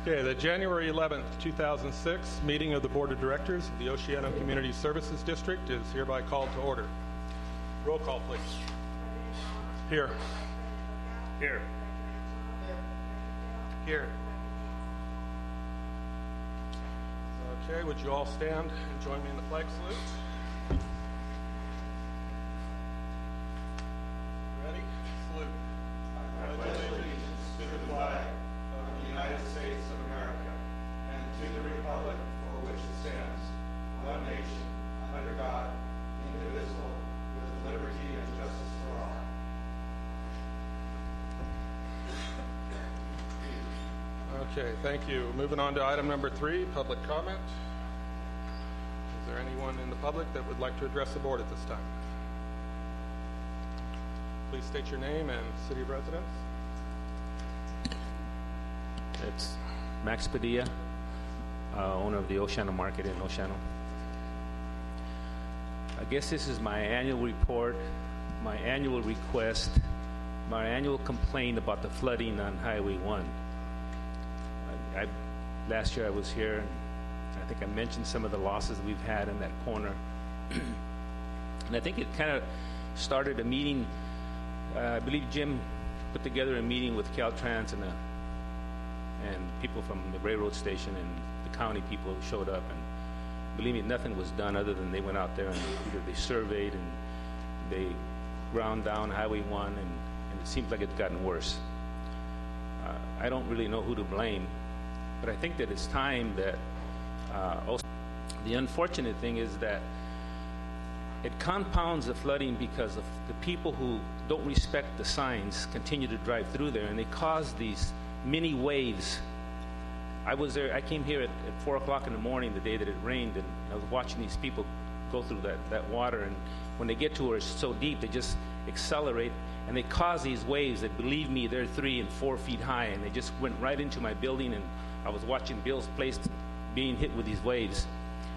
Okay, the January 11th, 2006 meeting of the Board of Directors of the Oceano Community Services District is hereby called to order. Roll call, please. Here. Here. Here. Okay, would you all stand and join me in the flag salute? Ready? Salute. I pledge allegiance to the flag of the United States of America and to the republic for which it stands, one nation, under God, indivisible, with liberty and justice for all. Okay, thank you. Moving on to item number 3, public comment. Is there anyone in the public that would like to address the board at this time? Please state your name and city of residence. It's Max Padilla, owner of the Oceano Market in Oceano. I guess this is my annual report, my annual request, my annual complaint about the flooding on Highway 1. Last year I was here, and I think I mentioned some of the losses we've had in that corner. And I think it kind of started a meeting. I believe Jim put together a meeting with Caltrans and people from the railroad station, and the county people showed up. And believe me, nothing was done other than they went out there and either they surveyed and they ground down Highway 1, and it seems like it's gotten worse. I don't really know who to blame, but I think that it's time that also the unfortunate thing is that it compounds the flooding because of the people who don't respect the signs continue to drive through there, and they cause these mini waves. I was there, I came here at 4 o'clock in the morning the day that it rained, and I was watching these people go through that water, and when they get to where it's so deep, they just accelerate, and they cause these waves that, believe me, they're 3 and 4 feet high, and they just went right into my building, and I was watching Bill's place being hit with these waves.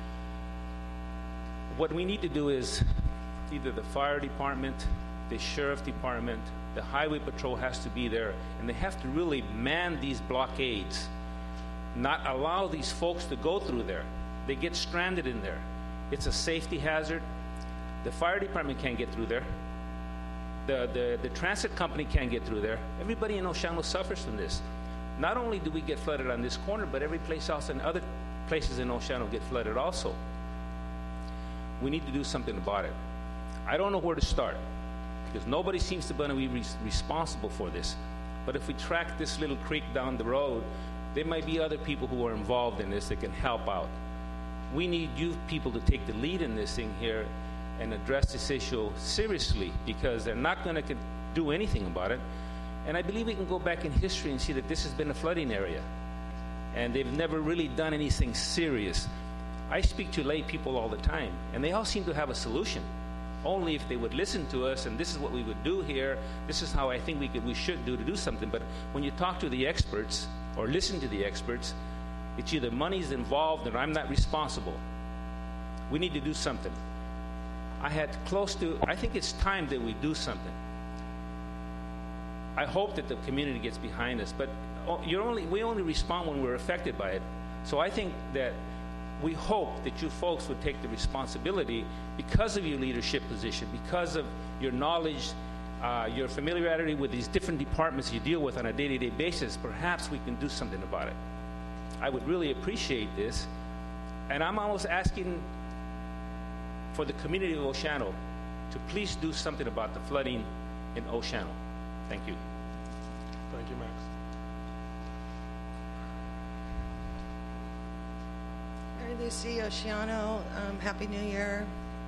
What we need to do is either the fire department, the sheriff department, the highway patrol has to be there, and they have to really man these blockades, not allow these folks to go through there. They get stranded in there. It's a safety hazard. The fire department can't get through there. The transit company can't get through there. Everybody in Oceano suffers from this. Not only do we get flooded on this corner, but every place else and other places in Oceano get flooded also. We need to do something about it. I don't know where to start because nobody seems to be responsible for this. But if we track this little creek down the road, there might be other people who are involved in this that can help out. We need you people to take the lead in this thing here and address this issue seriously, because they're not going to do anything about it. And I believe we can go back in history and see that this has been a flooding area, and they've never really done anything serious. I speak to lay people all the time, and they all seem to have a solution. Only if they would listen to us, and this is what we would do here, this is how I think we should do to do something. But when you talk to the experts or listen to the experts, it's either money's involved or I'm not responsible. We need to do something. I think it's time that we do something. I hope that the community gets behind us, but we only respond when we're affected by it. So I think that we hope that you folks would take the responsibility because of your leadership position, because of your knowledge, your familiarity with these different departments you deal with on a day-to-day basis. Perhaps we can do something about it. I would really appreciate this, and I'm almost asking for the community of Oceano to please do something about the flooding in Oceano. Thank you. Thank you, Max. Mary Lucy, Oceano, Happy New Year.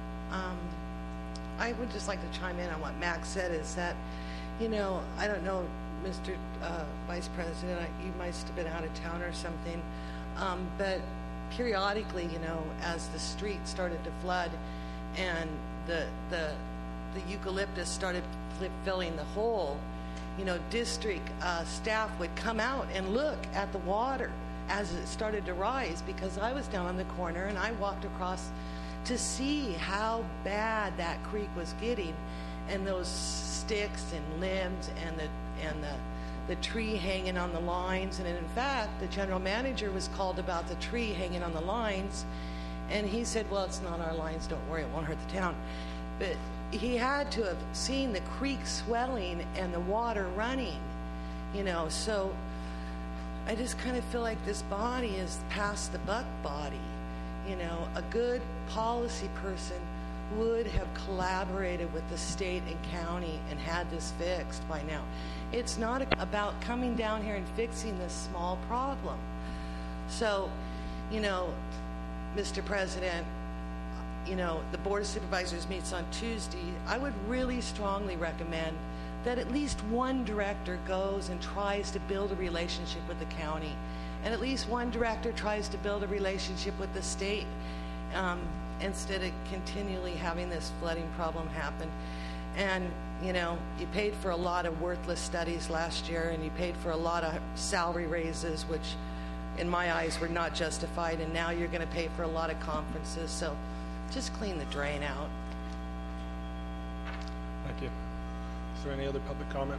I would just like to chime in on what Max said, is that, I don't know, Mr. Vice President, you must have been out of town or something, but periodically, as the street started to flood and the eucalyptus started filling the hole, district staff would come out and look at the water as it started to rise, because I was down on the corner and I walked across to see how bad that creek was getting, and those sticks and limbs and the the tree hanging on the lines. And in fact, the general manager was called about the tree hanging on the lines. And he said, well, it's not our lines, don't worry, it won't hurt the town. But he had to have seen the creek swelling and the water running, so I just kind of feel like this body is past the buck body. A good policy person would have collaborated with the state and county and had this fixed by now. It's not about coming down here and fixing this small problem. So, Mr. President, the Board of Supervisors meets on Tuesday. I would really strongly recommend that at least one director goes and tries to build a relationship with the county, and at least one director tries to build a relationship with the state, instead of continually having this flooding problem happen. And, you paid for a lot of worthless studies last year, and you paid for a lot of salary raises, which in my eyes were not justified, and now you're going to pay for a lot of conferences. So just clean the drain out. Thank you. Is there any other public comment?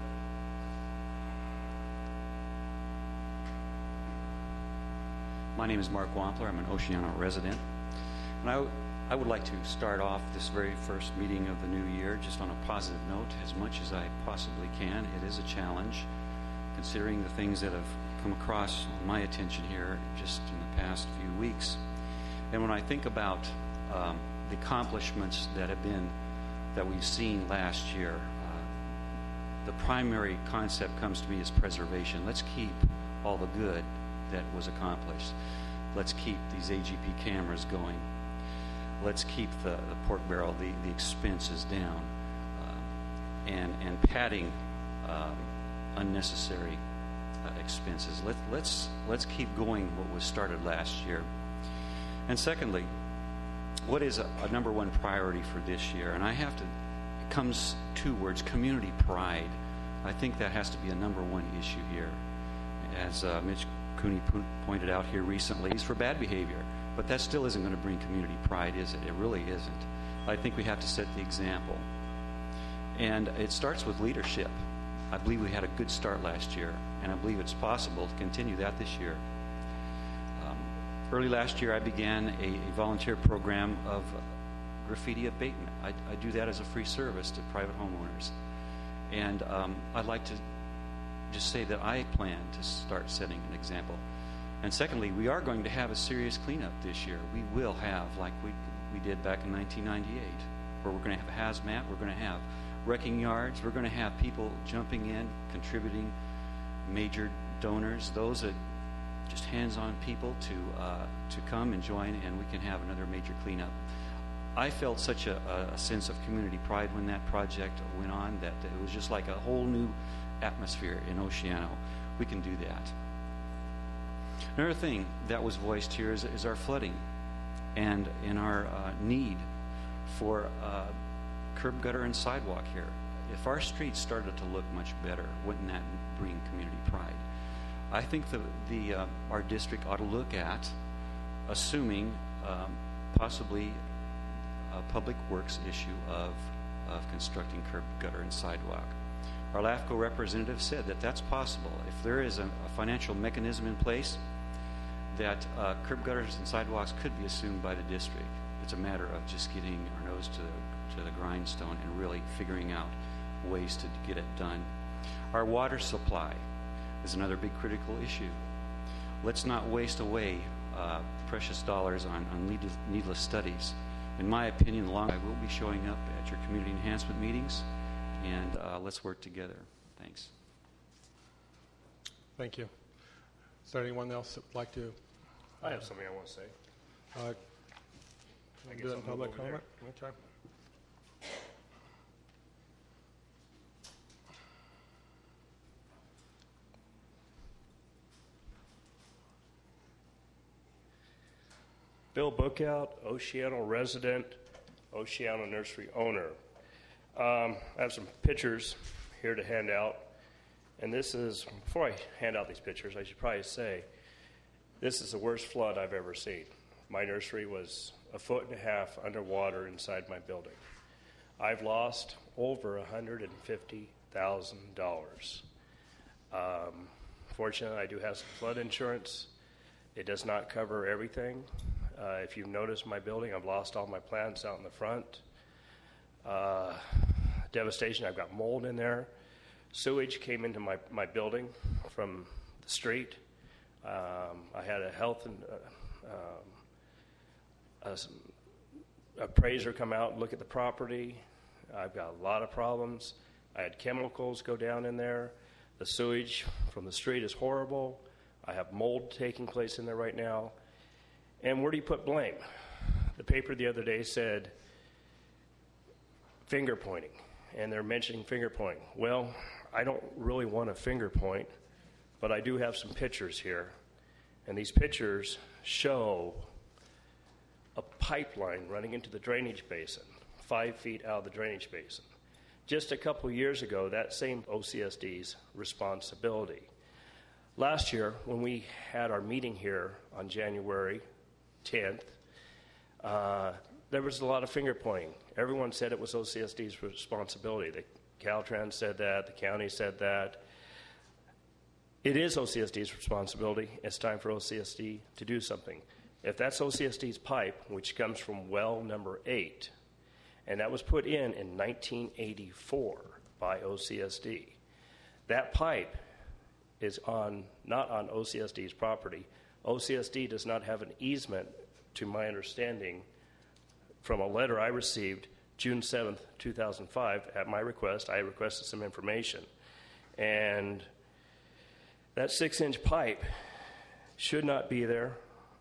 My name is Mark Wampler. I'm an Oceano resident. And I would like to start off this very first meeting of the new year just on a positive note as much as I possibly can. It is a challenge, considering the things that have come across my attention here just in the past few weeks. And when I think about the accomplishments that we've seen last year, the primary concept comes to me as preservation. Let's keep all the good that was accomplished. Let's keep these AGP cameras going. Let's keep the pork barrel, the expenses down, and padding unnecessary expenses. Let's keep going what was started last year. And secondly, what is a number one priority for this year? And it comes two words: community pride. I think that has to be a number one issue here. As Mitch Cooney pointed out here recently, it's for bad behavior. But that still isn't going to bring community pride, is it? It really isn't. I think we have to set the example. And it starts with leadership. I believe we had a good start last year, and I believe it's possible to continue that this year. Early last year, I began a volunteer program of graffiti abatement. I do that as a free service to private homeowners. And I'd like to just say that I plan to start setting an example. And secondly, we are going to have a serious cleanup this year. We will have, like we did back in 1998, where we're going to have hazmat, we're going to have wrecking yards, we're going to have people jumping in, contributing, major donors, those that just hands-on people to come and join, and we can have another major cleanup. I felt such a sense of community pride when that project went on that it was just like a whole new atmosphere in Oceano. We can do that. Another thing that was voiced here is our flooding and in our need for curb, gutter, and sidewalk here. If our streets started to look much better, wouldn't that bring community pride? I think our district ought to look at assuming possibly a public works issue of constructing curb, gutter, and sidewalk. Our LAFCO representative said that that's possible. If there is a financial mechanism in place, that curb, gutters, and sidewalks could be assumed by the district. It's a matter of just getting our nose to the grindstone and really figuring out ways to get it done. Our water supply is another big critical issue. Let's not waste away precious dollars on needless studies. In my opinion, I will be showing up at your community enhancement meetings, and let's work together. Thanks. Thank you. Is there anyone else that would like to? I have something I want to say. Can I do that in public comment? Okay. Bill Bookout, Oceano resident, Oceano nursery owner. I have some pictures here to hand out. And this is, before I hand out these pictures, I should probably say, this is the worst flood I've ever seen. My nursery was 1.5 feet underwater inside my building. I've lost over $150,000. Fortunately, I do have some flood insurance. It does not cover everything. If you've noticed my building, I've lost all my plants out in the front. Devastation, I've got mold in there. Sewage came into my building from the street. I had a health and appraiser come out and look at the property. I've got a lot of problems. I had chemicals go down in there. The sewage from the street is horrible. I have mold taking place in there right now. And where do you put blame? The paper the other day said finger pointing, and they're mentioning finger pointing. Well, I don't really want to finger point, but I do have some pictures here. And these pictures show a pipeline running into the drainage basin, 5 feet out of the drainage basin. Just a couple of years ago, that same OCSD's responsibility. Last year, when we had our meeting here on January 10th, there was a lot of finger pointing. Everyone said it was OCSD's responsibility. The Caltrans said that, the county said that. It is OCSD's responsibility. It's time for OCSD to do something. If that's OCSD's pipe, which comes from well number 8, and that was put in 1984 by OCSD, that pipe is not on OCSD's property. OCSD does not have an easement, to my understanding, from a letter I received June 7th, 2005. At my request, I requested some information. And that 6-inch pipe should not be there.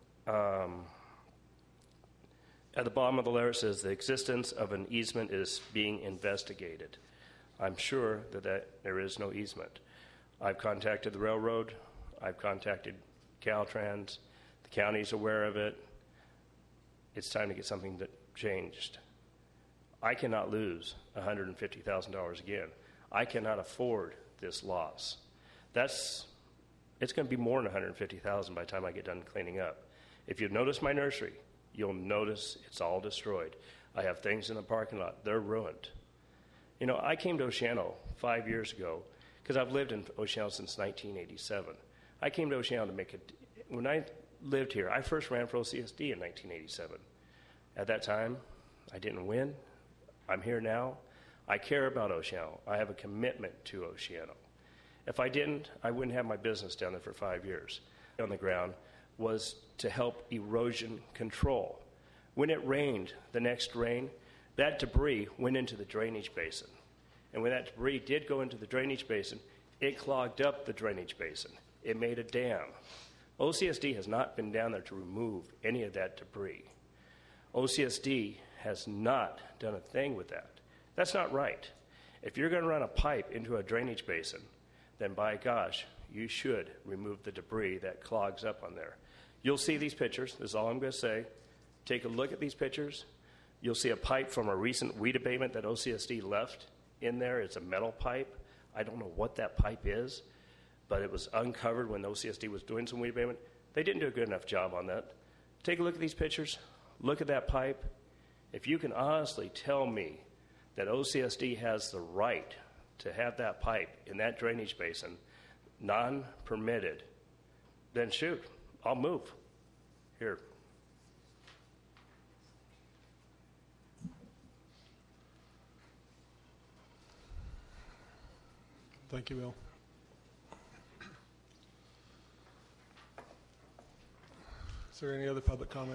At the bottom of the letter, it says the existence of an easement is being investigated. I'm sure that there is no easement. I've contacted the railroad. I've contacted Caltrans. The county's aware of it. It's time to get something that changed. I cannot lose $150,000 again. I cannot afford this loss. It's going to be more than $150,000 by the time I get done cleaning up. If you've noticed my nursery, you'll notice it's all destroyed. I have things in the parking lot. They're ruined. You know, I came to Oceano 5 years ago because I've lived in Oceano since 1987. I came to Oceano to when I lived here, I first ran for OCSD in 1987. At that time, I didn't win. I'm here now. I care about Oceano. I have a commitment to Oceano. If I didn't, I wouldn't have my business down there for 5 years. On the ground was to help erosion control. When it rained, the next rain, that debris went into the drainage basin. And when that debris did go into the drainage basin, it clogged up the drainage basin. It made a dam. OCSD has not been down there to remove any of that debris. OCSD has not done a thing with that. That's not right. If you're going to run a pipe into a drainage basin, then by gosh, you should remove the debris that clogs up on there. You'll see these pictures. This is all I'm going to say. Take a look at these pictures. You'll see a pipe from a recent weed abatement that OCSD left in there. It's a metal pipe. I don't know what that pipe is, but it was uncovered when OCSD was doing some weed abatement. They didn't do a good enough job on that. Take a look at these pictures. Look at that pipe. If you can honestly tell me that OCSD has the right to have that pipe in that drainage basin, non-permitted, then shoot, I'll move. Here. Thank you, Bill. Is there any other public comment?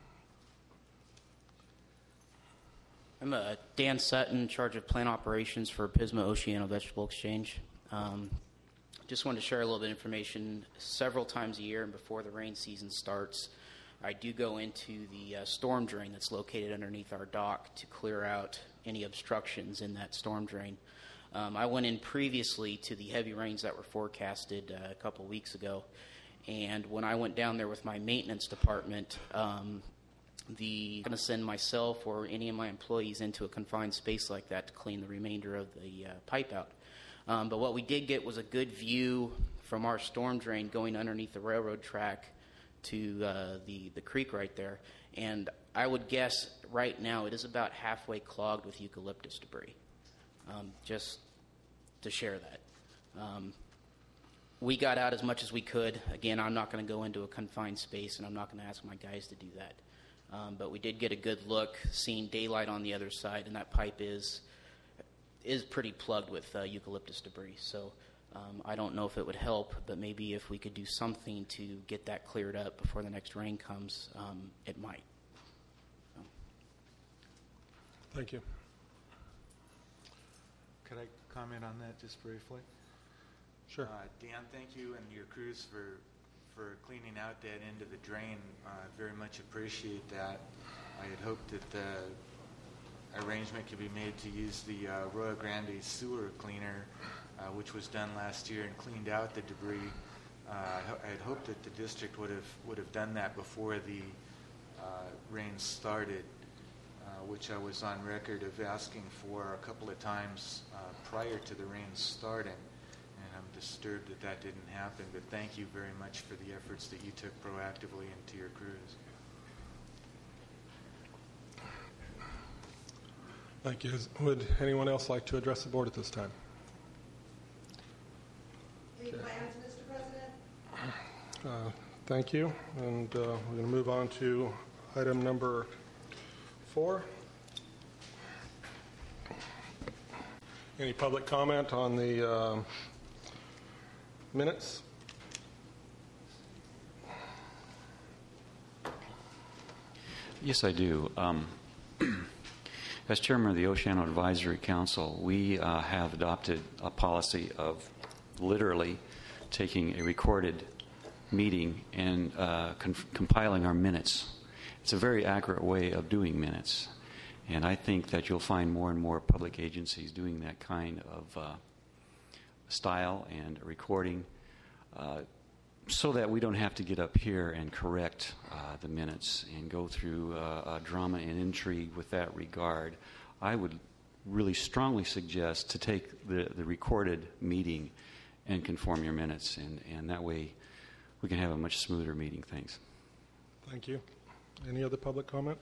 I'm Dan Sutton, in charge of plant operations for Pismo Oceano Vegetable Exchange. Just wanted to share a little bit of information. Several times a year and before the rain season starts, I do go into the storm drain that's located underneath our dock to clear out any obstructions in that storm drain. I went in previously to the heavy rains that were forecasted a couple weeks ago, and when I went down there with my maintenance department, I'm going to send myself or any of my employees into a confined space like that to clean the remainder of the pipe out. But what we did get was a good view from our storm drain going underneath the railroad track to the creek right there. And I would guess right now it is about halfway clogged with eucalyptus debris. Just to share that. we got out as much as we could. Again, I'm not going to go into a confined space, and I'm not going to ask my guys to do that. But we did get a good look, seeing daylight on the other side, and that pipe is pretty plugged with eucalyptus debris. So I don't know if it would help, but maybe if we could do something to get that cleared up before the next rain comes, it might. So. Thank you. Could I comment on that just briefly? Sure. Dan, thank you and your crews for cleaning out that end of the drain. Very much appreciate that. I had hoped that the arrangement could be made to use the Arroyo Grande sewer cleaner, which was done last year and cleaned out the debris. I had hoped that the district would have done that before the rain started, which I was on record of asking for a couple of times prior to the rain starting. Disturbed that didn't happen, but thank you very much for the efforts that you took proactively into your crews. Thank you. Would anyone else like to address the board at this time? Any plans, Mr. President? Thank you. And we're going to move on to item number 4. Any public comment on the minutes? Yes, I do. As chairman of the Oceano Advisory Council, we have adopted a policy of literally taking a recorded meeting and compiling our minutes. It's a very accurate way of doing minutes. And I think that you'll find more and more public agencies doing that kind of style and recording, so that we don't have to get up here and correct the minutes and go through drama and intrigue with that regard. I would really strongly suggest to take the recorded meeting and conform your minutes, and that way we can have a much smoother meeting. Thanks. Thank you. Any other public comment?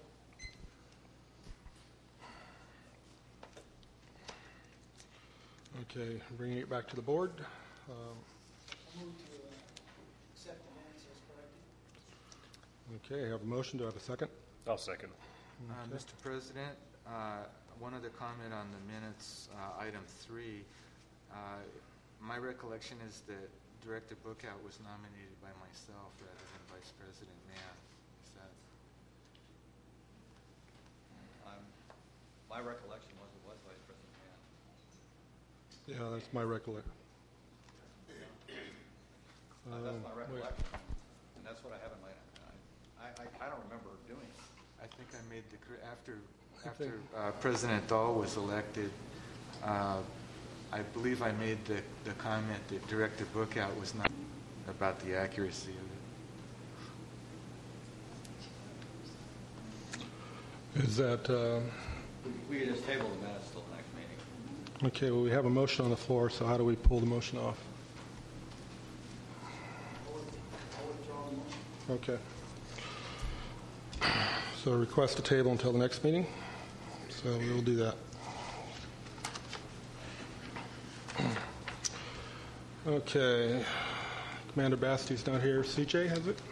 Okay, bringing it back to the board. Okay, I have a motion. Do I have a second? I'll second. Okay. Mr. President, one other comment on the minutes, item 3. My recollection is that Director Bookout was nominated by myself rather than Vice President Mann. Is that? My recollection was it was Vice President Mann. Yeah, that's my recollection. That's my recollection, and that's what I have in my. I don't remember doing it. I think I made after President Dahl was elected. I believe I made the comment that Director Bookout was not about the accuracy of it. Is that... We could just table the minutes till the next meeting. Okay, well, we have a motion on the floor, so how do we pull the motion off? Okay. So request a table until the next meeting. So we will do that. Okay. Commander Basti's not here. CJ, has it?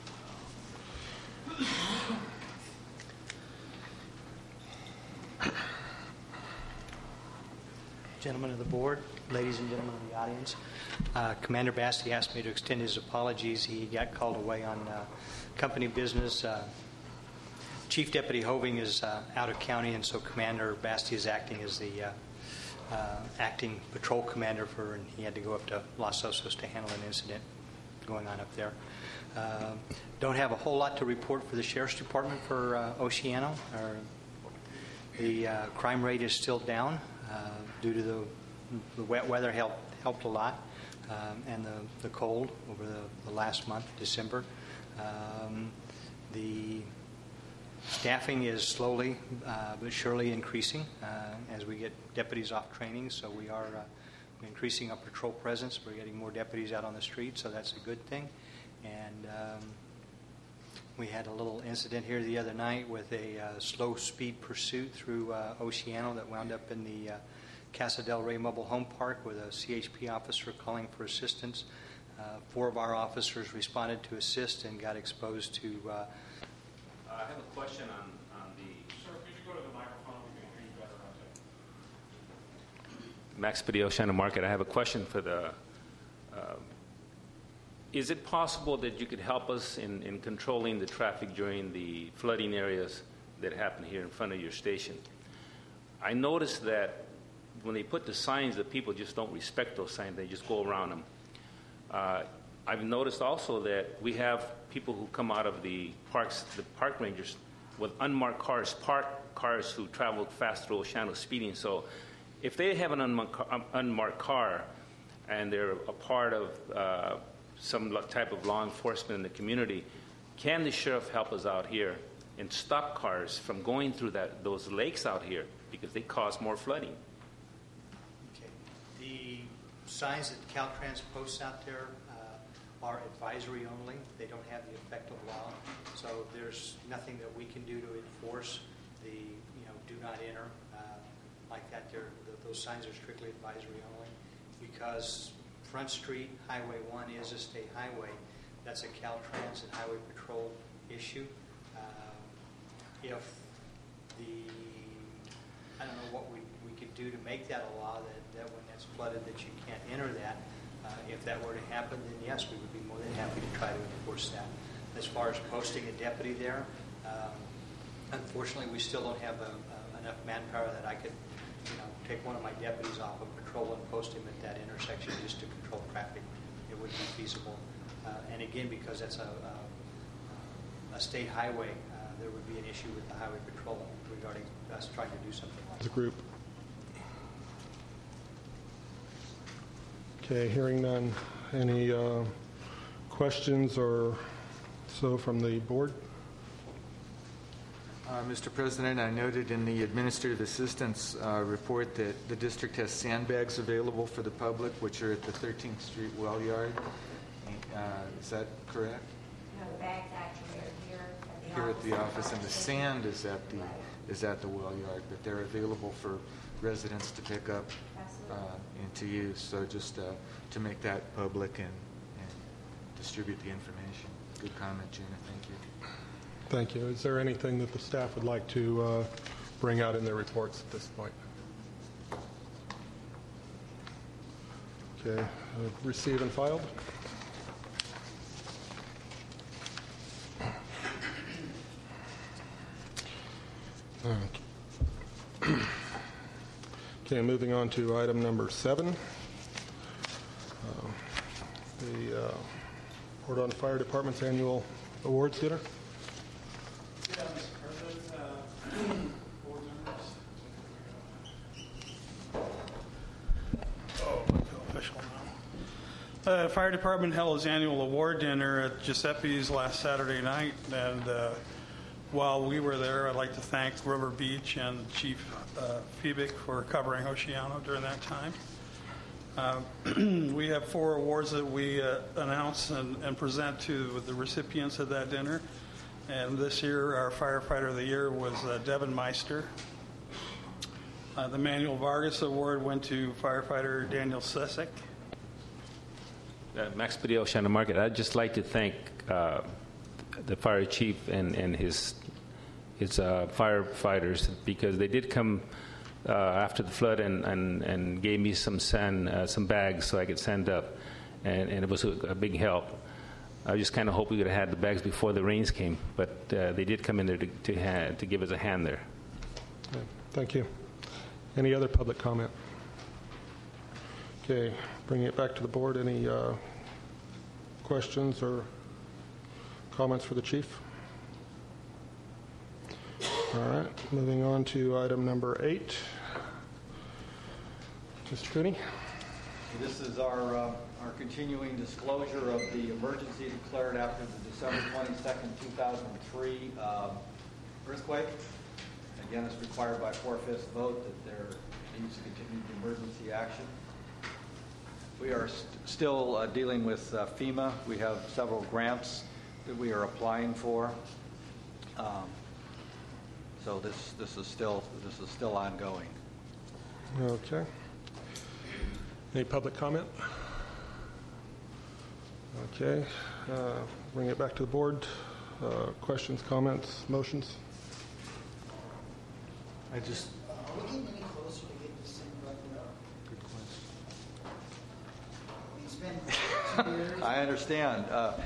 Gentlemen of the board, ladies and gentlemen of the audience, Commander Basti asked me to extend his apologies. He got called away on company business. Chief Deputy Hoving is out of county, and so Commander Basti is acting as the acting patrol commander and he had to go up to Los Osos to handle an incident going on up there. Don't have a whole lot to report for the Sheriff's Department for Oceano. The crime rate is still down due to the wet weather helped a lot, and the cold over the last month, December. The staffing is slowly but surely increasing as we get deputies off training, so we are increasing our patrol presence. We're getting more deputies out on the street, so that's a good thing. And we had a little incident here the other night with a slow speed pursuit through Oceano that wound up in the Casa del Rey Mobile Home Park with a CHP officer calling for assistance. 4 of our officers responded to assist and got exposed to. I have a question on the. Sir, could you go to the microphone? We can hear you better out there. Max Padilla, Shannon Market. I have a question for the. Is it possible that you could help us in controlling the traffic during the flooding areas that happen here in front of your station? I noticed that when they put the signs, that people just don't respect those signs. They just go around them. I've noticed also that we have people who come out of the parks, the park rangers, with unmarked cars, parked cars who travel fast through Oceano speeding. So if they have an unmarked car and they're a part of some type of law enforcement in the community, can the sheriff help us out here and stop cars from going through those lakes out here because they cause more flooding? Okay. The signs that Caltrans posts out there are advisory only. They don't have the effect of law. So there's nothing that we can do to enforce the, do not enter like that. Those signs are strictly advisory only because Front Street, Highway 1 is a state highway. That's a Caltrans and Highway Patrol issue. If I don't know what we could do to make that a law that when that's flooded that you can't enter that. If that were to happen, then yes, we would be more than happy to try to enforce that. As far as posting a deputy there, unfortunately, we still don't have enough manpower that I could, take one of my deputies off of patrol and post him at that intersection just to control traffic. It would be feasible. And again, because that's a state highway, there would be an issue with the highway patrol regarding us trying to do something like that. The group. Okay, hearing none. Any questions or so from the board? Mr. President, I noted in the administrative assistant's report that the district has sandbags available for the public, which are at the 13th Street well yard. Is that correct? No, the bags actually are here at the office, and the sand is at the well yard, but they're available for residents to pick up and to use. So just to make that public and distribute the information. Good comment, Gina. Thank you. Thank you. Is there anything that the staff would like to bring out in their reports at this point? Okay. Received and filed. Okay, moving on to item number 7. The Port Arthur Fire Department's annual awards dinner. Yeah, Mr. President, board members. Oh, I feel official now. Fire Department held its annual award dinner at Giuseppe's last Saturday night, and while we were there, I'd like to thank River Beach and Chief Fiebig for covering Oceano during that time. We have 4 awards that we announce and present to the recipients of that dinner. And this year, our Firefighter of the Year was Devin Meister. The Manuel Vargas Award went to firefighter Daniel Sesek. Max Padilla, Shannon Market. I'd just like to thank the fire chief and his firefighters, because they did come after the flood and gave me some sand, some bags so I could sand up, and it was a big help. I just kind of hope we would have had the bags before the rains came, but they did come in there to give us a hand there. Okay, thank you. Any other public comment? Okay, bringing it back to the board. Any questions or comments for the chief? All right, moving on to item number 8. Mr. Cooney. This is our continuing disclosure of the emergency declared after the December 22nd, 2003 earthquake. Again, it's required by 4/5 vote that there needs to continue the emergency action. We are still dealing with FEMA. We have several grants that we are applying for. So this is still ongoing. Okay. Any public comment? Okay. Bring it back to the board. Questions, comments, motions? I just. Are we getting any closer to getting this thing buttoned up? Good question. It's been 2 years. I understand.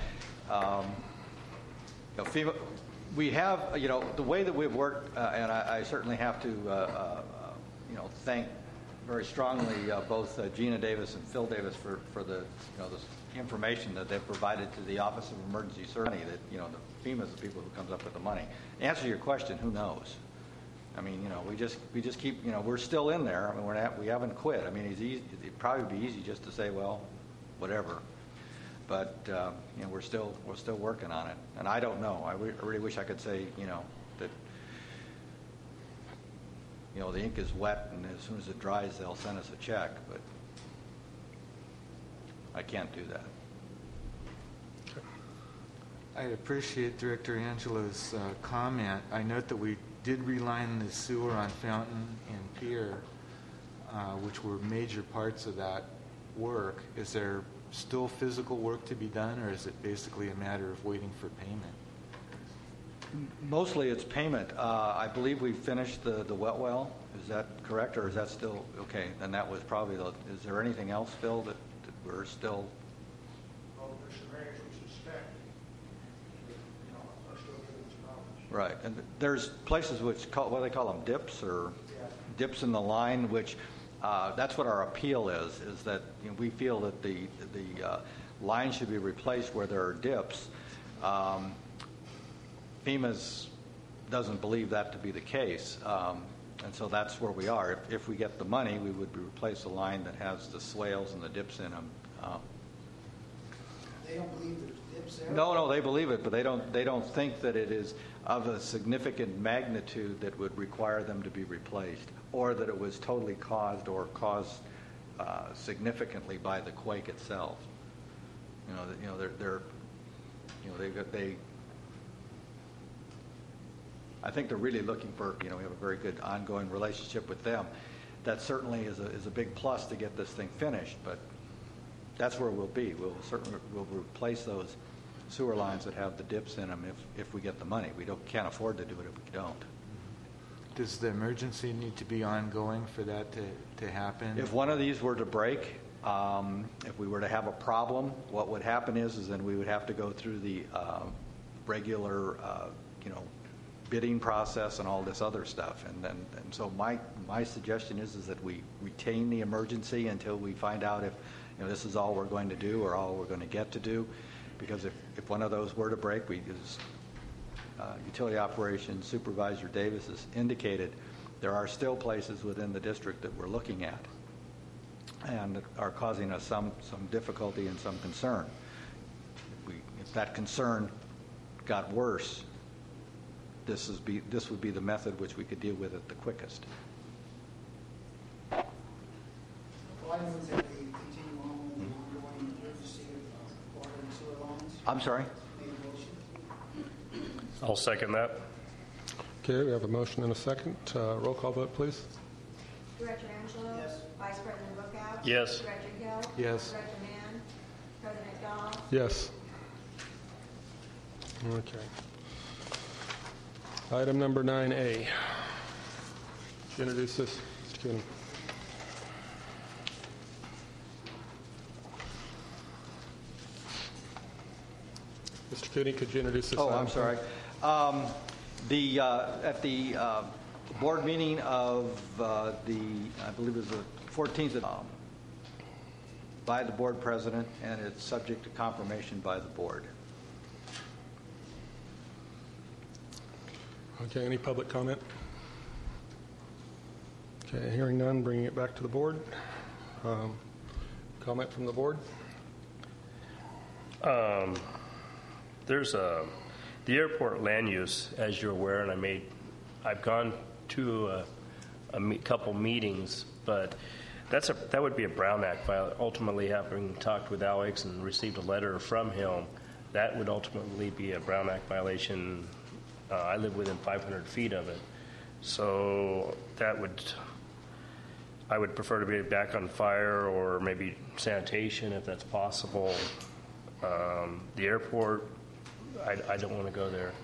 FEMA, we have, the way that we've worked, and I certainly have to, thank very strongly both Gina Davis and Phil Davis for the, this information that they've provided to the Office of Emergency Services. That the FEMA is the people who comes up with the money. To answer your question, who knows? I mean, we just keep, we're still in there. I mean, we haven't quit. I mean, it'd probably be easy just to say, well, whatever. But we're still working on it, and I don't know. I really wish I could say, that the ink is wet, and as soon as it dries, they'll send us a check. But I can't do that. I appreciate Director Angelo's comment. I note that we did reline the sewer on Fountain and Pier, which were major parts of that work. Is there still physical work to be done, or is it basically a matter of waiting for payment? Mostly it's payment. I believe we finished the wet well. Is that correct, or is that still okay? Then that was probably the. Is there anything else, Phil, that we're still? Well, there's some areas we suspect. Are still giving us problems. Right, and there's places which what do they call them, dips or dips in the line, which that's what our appeal is that we feel that the line should be replaced where there are dips. FEMA doesn't believe that to be the case, and so that's where we are. If we get the money, we would replace a line that has the swales and the dips in them. They don't believe there's dips there? No, they believe it, but they don't think that it is of a significant magnitude that would require them to be replaced, or that it was totally caused significantly by the quake itself. I think they're really looking for, we have a very good ongoing relationship with them. That certainly is a big plus to get this thing finished, but that's where we'll be. We'll replace those sewer lines that have the dips in them if we get the money. We can't afford to do it if we don't. Does the emergency need to be ongoing for that to happen? If one of these were to break, if we were to have a problem, what would happen is then we would have to go through the regular, bidding process and all this other stuff. And so my suggestion is that we retain the emergency until we find out if this is all we're going to do or all we're going to get to do. Because if one of those were to break, Utility Operations Supervisor Davis has indicated there are still places within the district that we're looking at and that are causing us some difficulty and some concern. If that concern got worse, this would be the method which we could deal with it the quickest. Why don't they continue on with the ongoing emergency of water and sewer lines? I'm sorry? I'll second that. Okay, we have a motion and a second. Roll call vote, please. Director Angelo? Yes. Vice President Bookout? Yes. Director Hill? Yes. Director Mann? President Dahl? Yes. Okay. Item number 9A. Introduce this, Mr. Cooney. Mr. Cooney, could you introduce this? Oh, I'm sorry. At the board meeting of I believe it was the 14th, by the board president, and it's subject to confirmation by the board. Okay, any public comment? Okay, hearing none, bringing it back to the board. Comment from the board? There's the airport land use, as you're aware, and I've gone to a couple meetings, but that would be a Brown Act violation. Ultimately, having talked with Alex and received a letter from him, that would ultimately be a Brown Act violation. I live within 500 feet of it, so I would prefer to be back on fire or maybe sanitation if that's possible. The airport, I don't want to go there.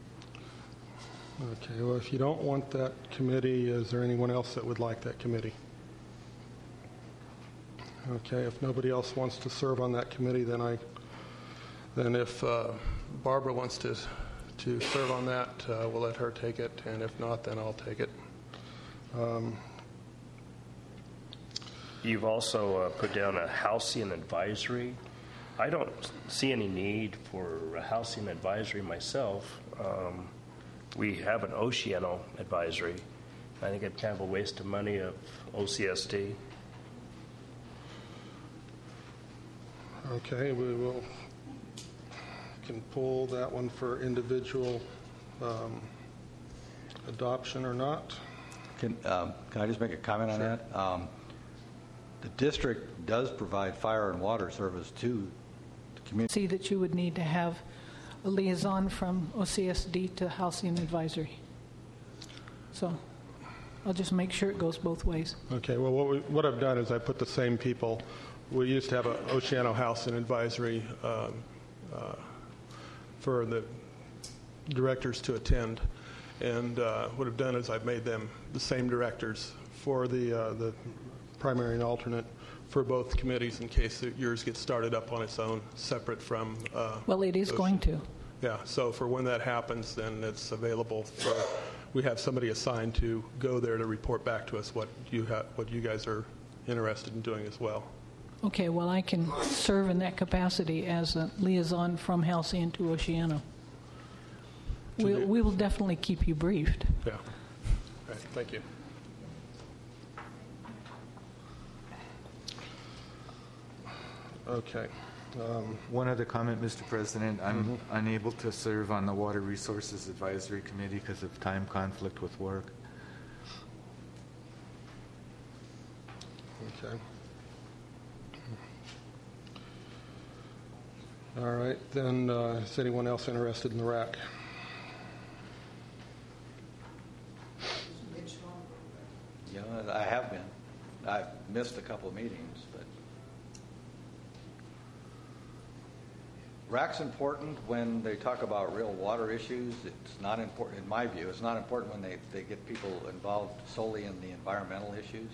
Okay, well, if you don't want that committee, is there anyone else that would like that committee? Okay, if nobody else wants to serve on that committee, then if Barbara wants to serve on that, we'll let her take it, and if not, then I'll take it. You've also put down a housing advisory. I don't see any need for a housing advisory myself. We have an Oceano advisory. I think it's kind of a waste of money of OCSD. Okay, we can pull that one for individual adoption or not. Can I just make a comment on that? The district does provide fire and water service to the community. See that you would need to have a liaison from OCSD to Housing Advisory. So I'll just make sure it goes both ways. Okay, well, what I've done is I put the same people. We used to have an Oceano Housing Advisory for the directors to attend. And what I've done is I've made them the same directors for the primary and alternate for both committees in case yours gets started up on its own, separate from... well, it is going to. Yeah, so for when that happens, then it's available for... We have somebody assigned to go there to report back to us what you guys are interested in doing as well. Okay, well, I can serve in that capacity as a liaison from Halcyon to Oceano. We will definitely keep you briefed. Yeah. All right, thank you. Okay. One other comment, Mr. President. I'm unable to serve on the Water Resources Advisory Committee because of time conflict with work. Okay. All right, then is anyone else interested in the RAC? You know, I have been. I've missed a couple of meetings, but RAC's important when they talk about real water issues. It's not important, in my view, it's not important when they get people involved solely in the environmental issues.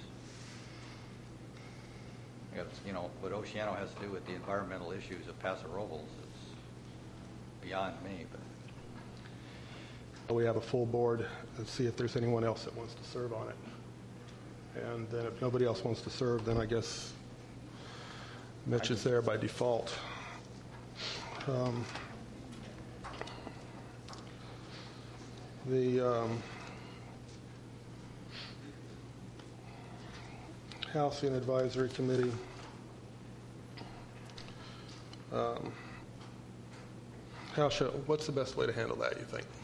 You know, what Oceano has to do with the environmental issues of Paso Robles, it's beyond me. But We have a full board. Let's see if there's anyone else that wants to serve on it. And then if nobody else wants to serve, then I guess Mitch is there by default. The Housing Advisory Committee, what's the best way to handle that, you think?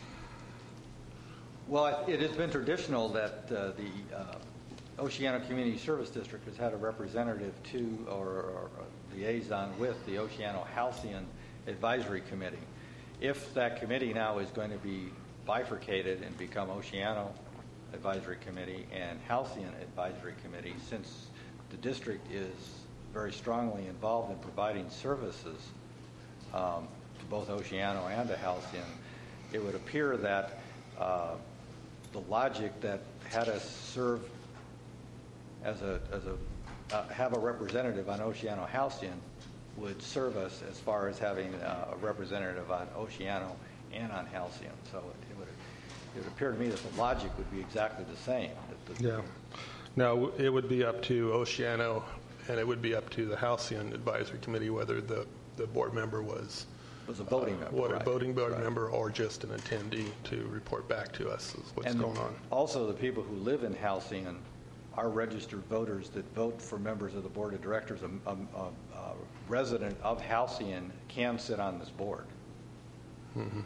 Well, it has been traditional that the Oceano Community Service District has had a representative to or liaison with the Oceano Halcyon Advisory Committee. If that committee now is going to be bifurcated and become Oceano Advisory Committee and Halcyon Advisory Committee, since the district is very strongly involved in providing services to both Oceano and to Halcyon, it would appear that the logic that had us serve have a representative on Oceano Halcyon would serve us as far as having a representative on Oceano and on Halcyon. So it would appear to me that the logic would be exactly the same. Yeah. Now, it would be up to Oceano and it would be up to the Halcyon Advisory Committee whether the board member was a voting member, a voting board member or just an attendee to report back to us what's going on. Also, the people who live in Halcyon are registered voters that vote for members of the board of directors. A resident of Halcyon can sit on this board. Mm-hmm.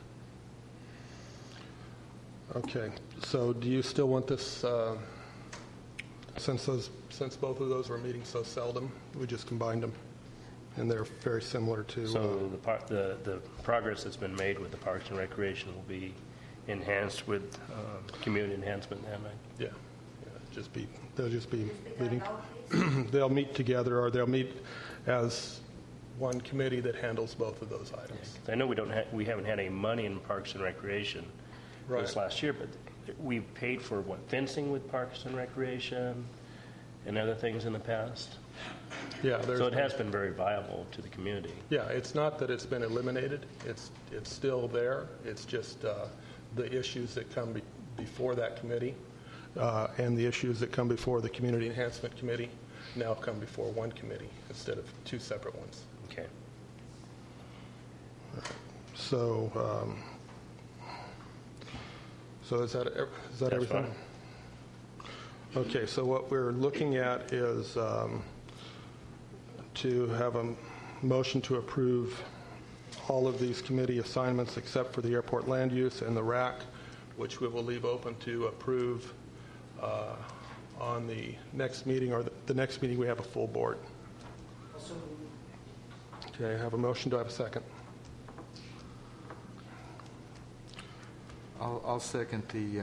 Okay. So do you still want this, since both of those were meeting so seldom, we just combined them? And they're very similar to... So the progress that's been made with the Parks and Recreation will be enhanced with community enhancement, Yeah. They'll just be meeting. They'll meet together, or they'll meet as one committee that handles both of those items. I know we haven't had any money in Parks and Recreation this last year, but we've paid for fencing with Parks and Recreation and other things in the past. Yeah, so it has been very viable to the community. Yeah, it's not that it's been eliminated. It's still there. It's just the issues that come before that committee and the issues that come before the Community Enhancement Committee now come before one committee instead of two separate ones. Okay. So, is that everything? Fine. Okay, so what we're looking at is to have a motion to approve all of these committee assignments except for the airport land use and the RAC, which we will leave open to approve on the next meeting, or the next meeting we have a full board. Okay, I have a motion. Do I have a second? I'll second the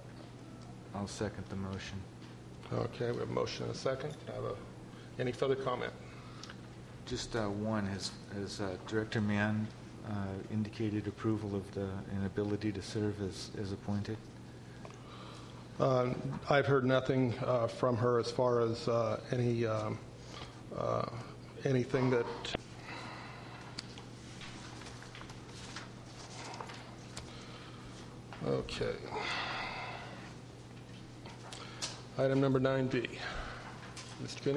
motion. Okay, we have a motion and a second. Can I have any further comment? Just one. Has Director Mann indicated approval of an ability to serve as appointed? I've heard nothing from her as far as anything that. Okay. Item number 9B. Mr. Cooney?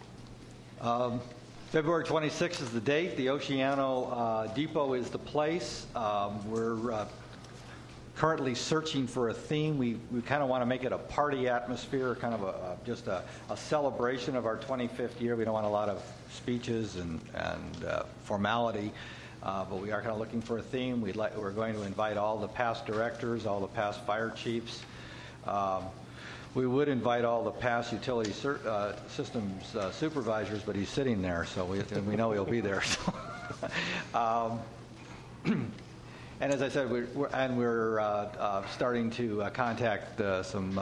February 26th is the date. The Oceano Depot is the place. We're currently searching for a theme. We kind of want to make it a party atmosphere, kind of just a celebration of our 25th year. We don't want a lot of speeches and formality, but we are kind of looking for a theme. We're going to invite all the past directors, all the past fire chiefs. We would invite all the past utility systems supervisors, but he's sitting there, so we know he'll be there. And as I said, we're starting to contact some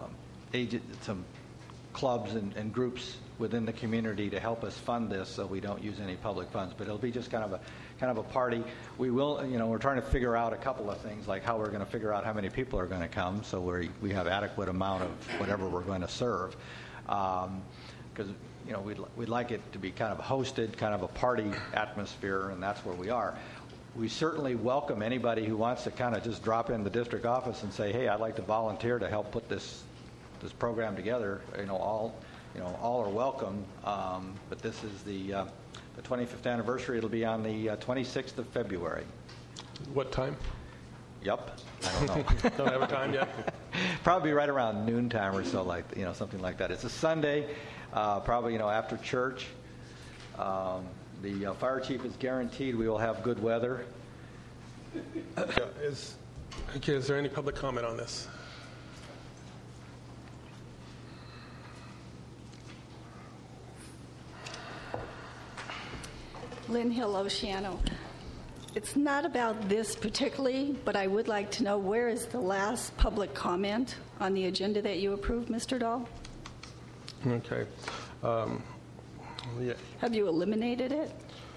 clubs and groups within the community to help us fund this, so we don't use any public funds. But it'll be just kind of a party. We will, we're trying to figure out a couple of things, like how we're going to figure out how many people are going to come, so we have adequate amount of whatever we're going to serve. Because we'd like it to be kind of hosted, kind of a party atmosphere, and that's where we are. We certainly welcome anybody who wants to kind of just drop in the district office and say, hey, I'd like to volunteer to help put this program together. All are welcome. But this is the 25th anniversary. It'll be on the 26th of February. What time? Yep. I don't know. Don't have a time yet? Probably right around noontime or so, something like that. It's a Sunday, probably, after church. The fire chief is guaranteed we will have good weather. Is there any public comment on this? Lynn Hill, Oceano. It's not about this particularly, but I would like to know, where is the last public comment on the agenda that you approved, Mr. Dahl? Okay. Yeah. Have you eliminated it?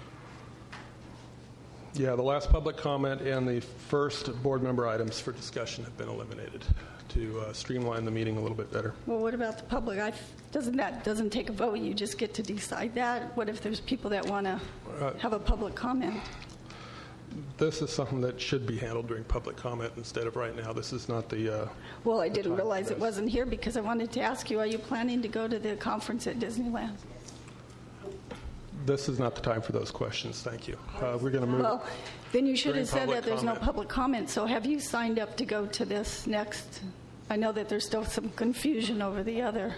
Yeah, the last public comment and the first board member items for discussion have been eliminated to streamline the meeting a little bit better. Well, what about the public? Doesn't take a vote. You just get to decide that. What if there's people that want to have a public comment? This is something that should be handled during public comment instead of right now. This is not the... Well, I didn't realize it wasn't here because I wanted to ask you, are you planning to go to the conference at Disneyland? This is not the time for those questions. Thank you. We're going to move... Well, then you should have said that there's comment. no public comment. So have you signed up to go to this next? I know that there's still some confusion over the other.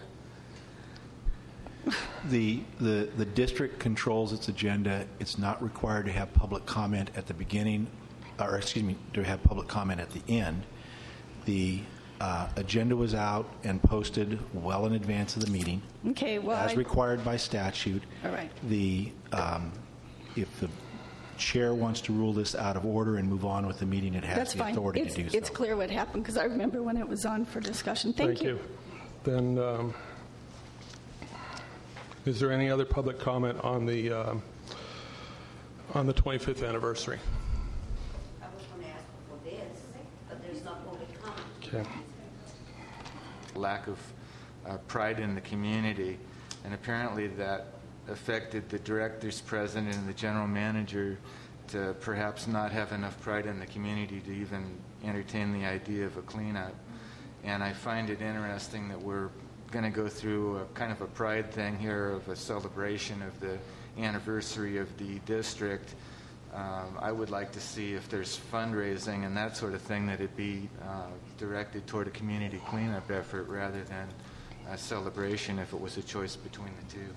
The district controls its agenda. It's not required to have public comment at the beginning, to have public comment at the end. The agenda was out and posted well in advance of the meeting. Okay, well, as required by statute. All right. If the chair wants to rule this out of order and move on with the meeting, it has the authority to do so. It's clear what happened because I remember when it was on for discussion. Thank you. Then, is there any other public comment on the on the 25th anniversary. I was going to ask for this, but there's not going to come. Okay. Lack of pride in the community, and apparently that affected the directors, president, and the general manager to perhaps not have enough pride in the community to even entertain the idea of a cleanup. And I find it interesting that we're going to go through a kind of a pride thing here of a celebration of the anniversary of the district. I would like to see if there's fundraising and that sort of thing that it be directed toward a community cleanup effort rather than a celebration if it was a choice between the two.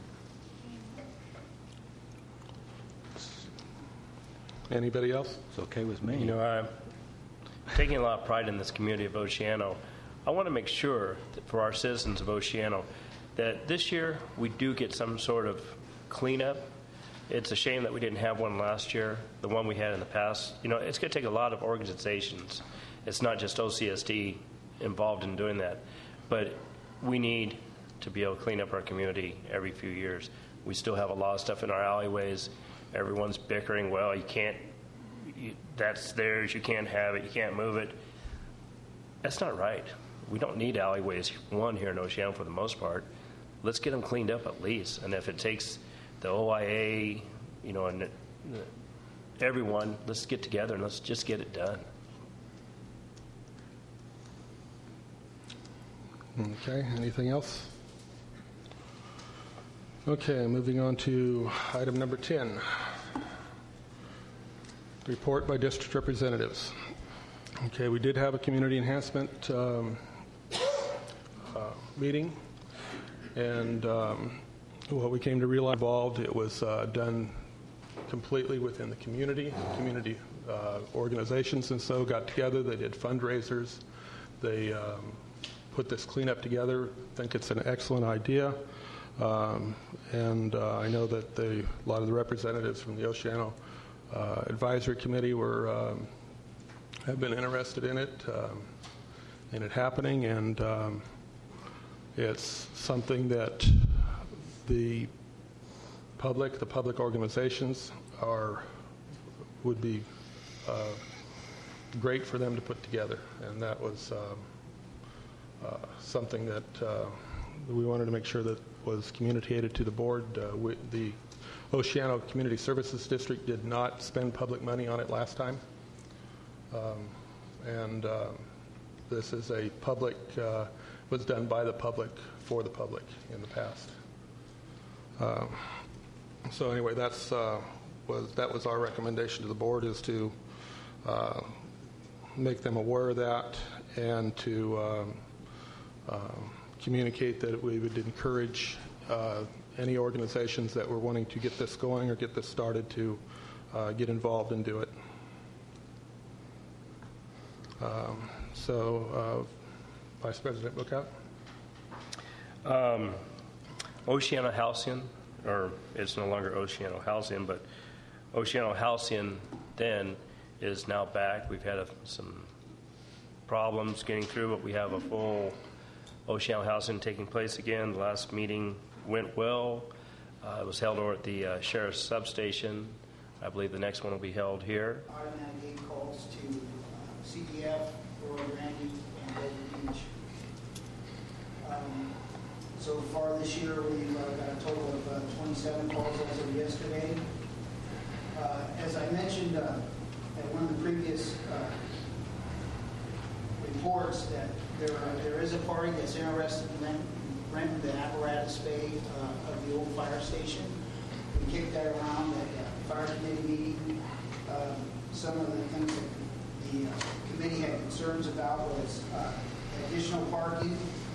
Anybody else? It's okay with me. You know, I'm taking a lot of pride in this community of Oceano. I want to make sure that for our citizens of Oceano that this year we do get some sort of cleanup. It's a shame that we didn't have one last year, the one we had in the past. You know, it's going to take a lot of organizations. It's not just OCSD involved in doing that. But we need to be able to clean up our community every few years. We still have a lot of stuff in our alleyways. Everyone's bickering, well, you can't, that's theirs, you can't have it, you can't move it. That's not right. We don't need alleyways, one, here in Oceano for the most part. Let's get them cleaned up at least. And if it takes the OIA, you know, and everyone, let's get together and let's just get it done. Okay, anything else? Okay, moving on to item number 10. Report by district representatives. Okay, we did have a community enhancement meeting, and what we came to realize involved, it was done completely within the community organizations, and so got together. They did fundraisers. They put this cleanup together. I think it's an excellent idea. And I know that a lot of the representatives from the Oceano Advisory Committee have been interested in it happening, and it's something that the public organizations would be great for them to put together, and that was something that we wanted to make sure that was communicated to the board. The Oceano Community Services District did not spend public money on it last time, and this is a public, was done by the public for the public in the past. So anyway, that was our recommendation to the board, is to make them aware of that and to communicate that we would encourage any organizations that were wanting to get this going or get this started to get involved and do it. Vice President Bookout? Oceano Halcyon, or it's no longer Oceano Halcyon, but Oceano Halcyon then is now back. We've had some problems getting through, but we have a full Oceano Halcyon taking place again. The last meeting went well. It was held over at the Sheriff's Substation. I believe the next one will be held here. Automatic gate calls to CDF, Royal Randy, and Golden Beach. So far this year, we've got a total of 27 calls as of yesterday. As I mentioned at one of the previous reports, that there is a party that's interested in renting the apparatus bay of the old fire station. We kicked that around at the fire committee meeting. Some of the things that the committee had concerns about was additional parking,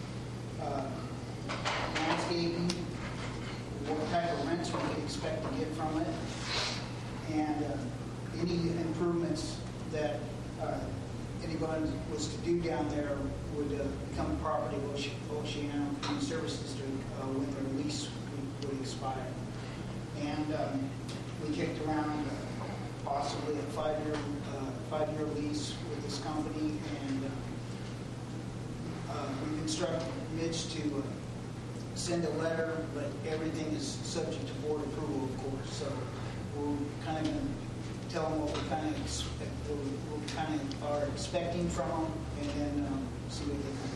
landscaping, what type of rents we could expect to get from it, and any improvements that anybody was to do down there would become property of Oceano Community Service District when their lease would expire. And we kicked around possibly a five-year lease with this company, and we've instructed Mitch to send a letter, but everything is subject to board approval, of course. So we're kind of going to tell them what we kind of are expecting from them, and then see what they come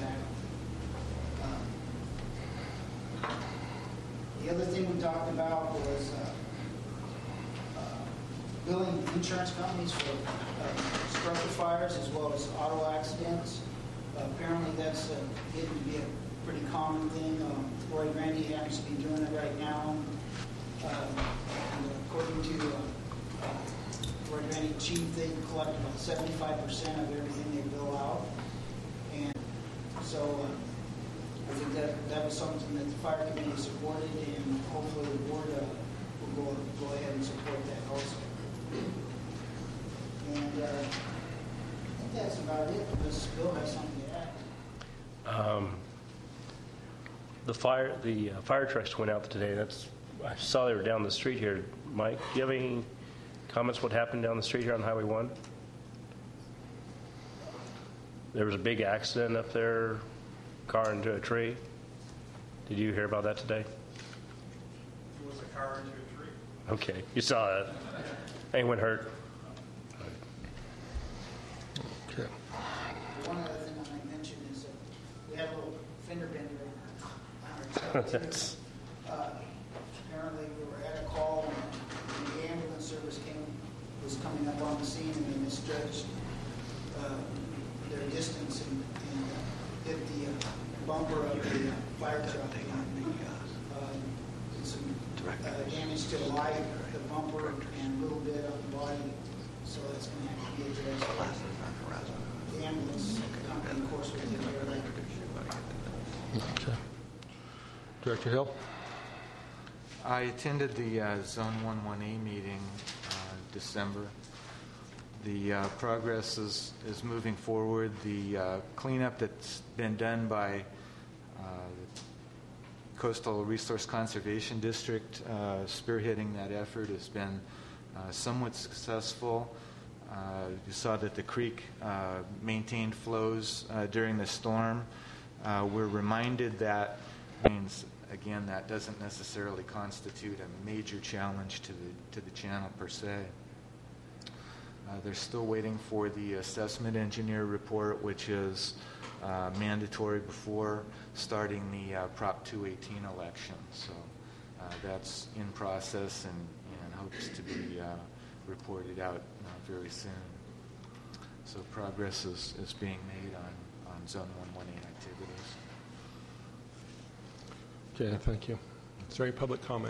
back. The other thing we talked about was billing insurance companies for structure fires as well as auto accidents. Apparently that's getting to be a pretty common thing. Roy Grandy happens to be doing it right now. And according to Roy Grandy Chief, they collect about 75% of everything they bill out. And so I think that was something that the fire committee supported, and hopefully the board will go ahead and support that also. And I think that's about it, unless Bill has something to add. The fire trucks went out today. I saw they were down the street here. Mike, do you have any comments what happened down the street here on Highway 1? There was a big accident up there, car into a tree. Did you hear about that today? There was a car into a tree. Okay, you saw that. Anyone hurt? Okay. One other thing I might mention is that we have a little fender bender on our tail. Apparently we were at a call and the ambulance service was coming up on the scene, and they misjudged their distance and hit the bumper of the fire truck. Did some damage to the light, the bumper, and a little bit of the body. So that's going to have to be addressed. The ambulance company, of course, will take care of that. Okay. Director Hill? I attended the Zone 11A meeting December. The progress is moving forward. The cleanup that's been done by the Coastal Resource Conservation District, spearheading that effort, has been somewhat successful. You saw that the creek maintained flows during the storm. We're reminded that means, again, that doesn't necessarily constitute a major challenge to the channel per se. They're still waiting for the assessment engineer report, which is mandatory before starting the Prop 218 election. So that's in process and hopes to be reported out very soon. So progress is being made on Zone 118 activities. Okay, thank you. Is there any public comment?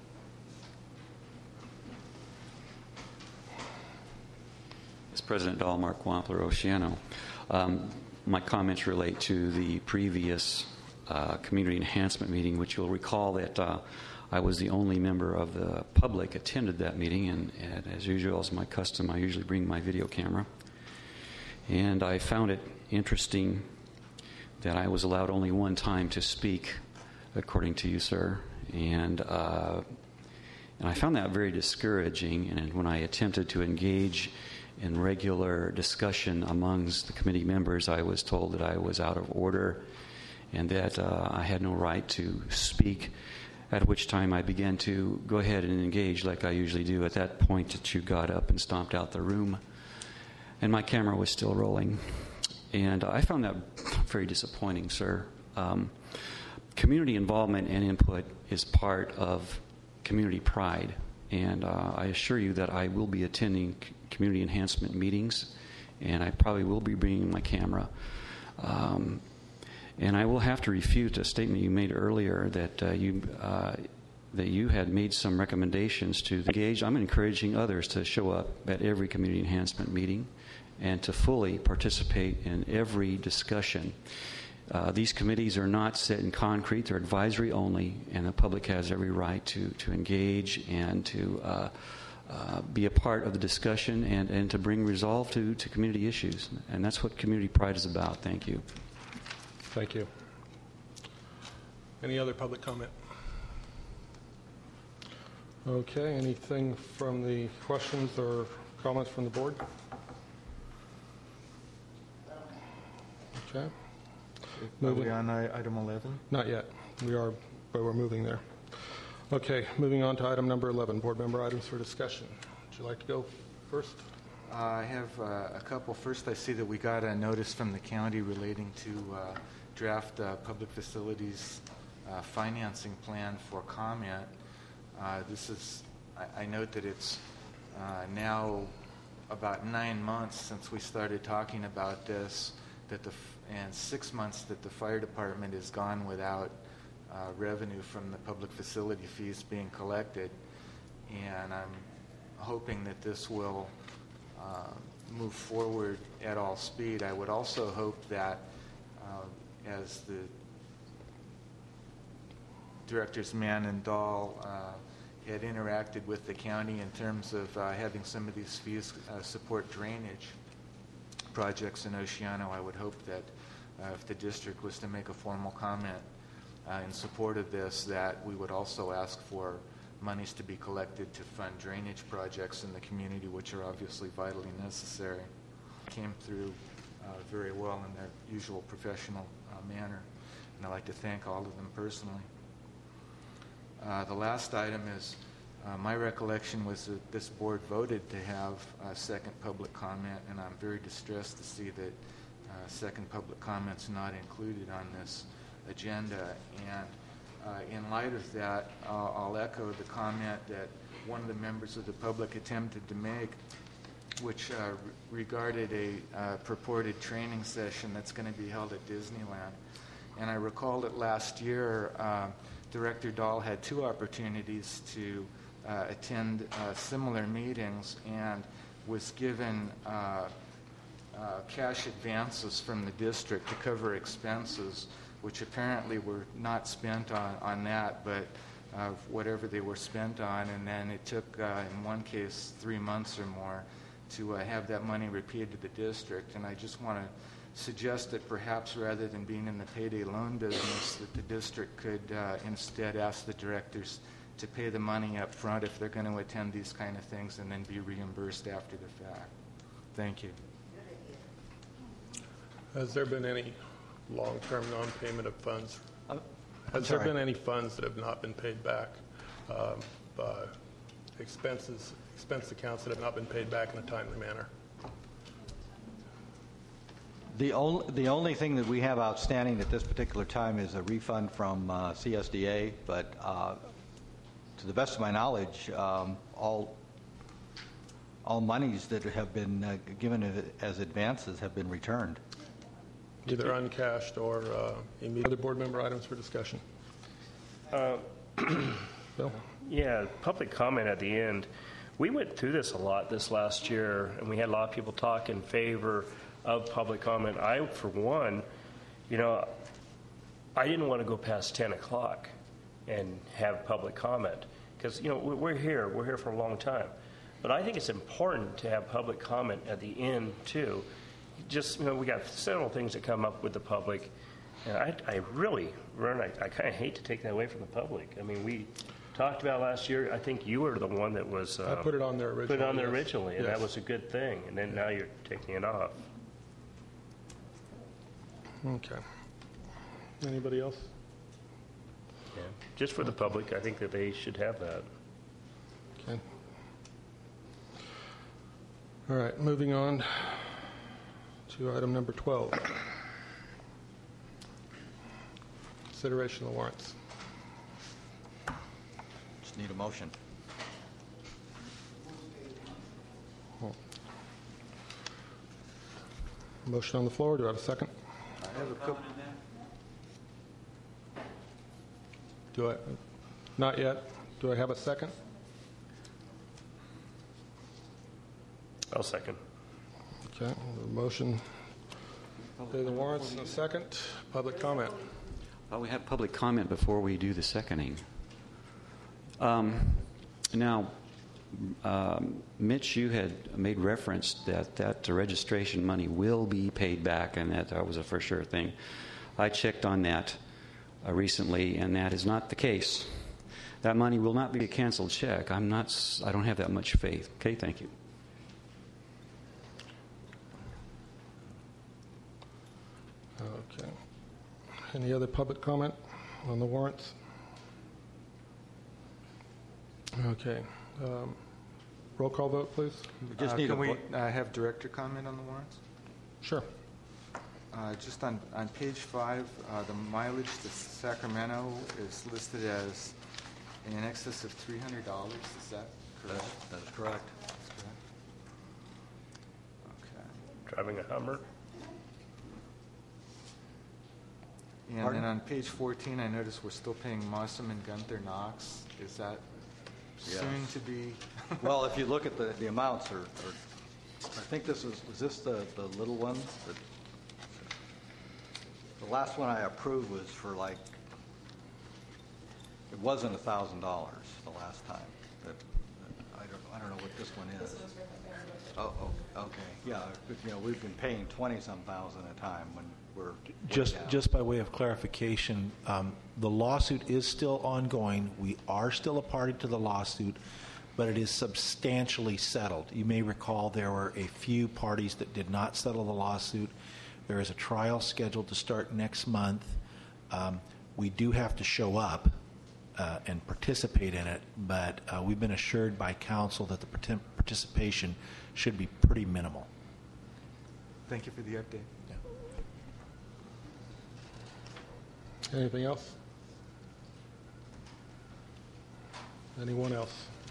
As President Dahl, Mark Wampler, Oceano. My comments relate to the previous community enhancement meeting, which you'll recall that I was the only member of the public attended that meeting, and as usual, as my custom, I usually bring my video camera. And I found it interesting that I was allowed only one time to speak, according to you, sir. And I found that very discouraging, and when I attempted to engage in regular discussion amongst the committee members, I was told that I was out of order and that I had no right to speak, at which time I began to go ahead and engage like I usually do. At that point that you got up and stomped out the room, and my camera was still rolling. And I found that very disappointing, sir. Community involvement and input is part of community pride, and I assure you that I will be attending community enhancement meetings, and I probably will be bringing my camera. And I will have to refute a statement you made earlier that you had made some recommendations to engage. I'm encouraging others to show up at every community enhancement meeting and to fully participate in every discussion. These committees are not set in concrete. They're advisory only, and the public has every right to engage and to be a part of the discussion and to bring resolve to community issues. And that's what community pride is about. Thank you. Thank you. Any other public comment? Okay, anything from the questions or comments from the board? Okay. Are we on item 11? Not yet. We are, but we're moving there. Okay, moving on to item number 11, board member items for discussion. Would you like to go first? I have a couple. First, I see that we got a notice from the county relating to draft public facilities financing plan for comment. This is, I note that it's now about 9 months since we started talking about this, and 6 months that the fire department has gone without revenue from the public facility fees being collected. And I'm hoping that this will move forward at all speed. I would also hope that as the directors Mann and Dahl had interacted with the county in terms of having some of these fees support drainage projects in Oceano, I would hope that if the district was to make a formal comment in support of this, that we would also ask for monies to be collected to fund drainage projects in the community, which are obviously vitally necessary. Came through very well in their usual professional manner, and I'd like to thank all of them personally. The last item is my recollection was that this board voted to have a second public comment, and I'm very distressed to see that second public comment's not included on this agenda. And in light of that, I'll echo the comment that one of the members of the public attempted to make, which regarded a purported training session that's going to be held at Disneyland. And I recall that last year, Director Dahl had 2 opportunities to attend similar meetings and was given cash advances from the district to cover expenses, which apparently were not spent on that, but whatever they were spent on. And then it took, in one case, 3 months or more to have that money repaid to the district. And I just want to suggest that perhaps rather than being in the payday loan business, that the district could instead ask the directors to pay the money up front if they're going to attend these kind of things and then be reimbursed after the fact. Thank you. Has there been any long-term non-payment of funds? Has there been any funds that have not been paid back? Expense accounts that have not been paid back in a timely manner? The only thing that we have outstanding at this particular time is a refund from CSDA, but to the best of my knowledge, all monies that have been given as advances have been returned. Either uncashed or immediate. Other board member items for discussion? Bill? Yeah, public comment at the end. We went through this a lot this last year, and we had a lot of people talk in favor of public comment. I, for one, I didn't want to go past 10 o'clock and have public comment because, we're here for a long time. But I think it's important to have public comment at the end, too. Just, we got several things that come up with the public. And I really, Vern, I kind of hate to take that away from the public. I mean, we talked about last year, I think you were the one that was... I put it on there originally. Put it on there originally, and yes. that was a good thing. And then now you're taking it off. Okay. Anybody else? Yeah. Just for the public, I think that they should have that. Okay. All right, moving on to item number 12. Consideration of the warrants. Just need a motion. Motion on the floor. Do I have a second? I have a couple. Do I? Not yet. Do I have a second? I'll second. Okay. The motion. Pay the warrants in a second. Public comment. Well, we have public comment before we do the seconding. Now, Mitch, you had made reference that the registration money will be paid back, and that was a for sure thing. I checked on that recently, and that is not the case. That money will not be a canceled check. I don't have that much faith. Okay, thank you. Okay. Any other public comment on the warrants? Okay. Roll call vote, please. We just need Can a we vo- have director comment on the warrants? Sure. Just on page 5, the mileage to Sacramento is listed as in excess of $300. Is that correct? That is correct. That's correct. Okay. Driving a Hummer. And Pardon? then on page 14, I notice we're still paying Mossam and Gunther Knox. Is that Yes. soon to be? Well, if you look at the amounts, I think this is this the little one? The last one I approved was for like, it wasn't $1,000 the last time. I don't know what this one is. Oh, okay. Yeah, but, we've been paying 20-some thousand a time when we're Just by way of clarification, the lawsuit is still ongoing. We are still a party to the lawsuit, but it is substantially settled. You may recall there were a few parties that did not settle the lawsuit. There is a trial scheduled to start next month. We do have to show up and participate in it, but we've been assured by counsel that the participation should be pretty minimal. Thank you for the update. Anything else? Anyone else?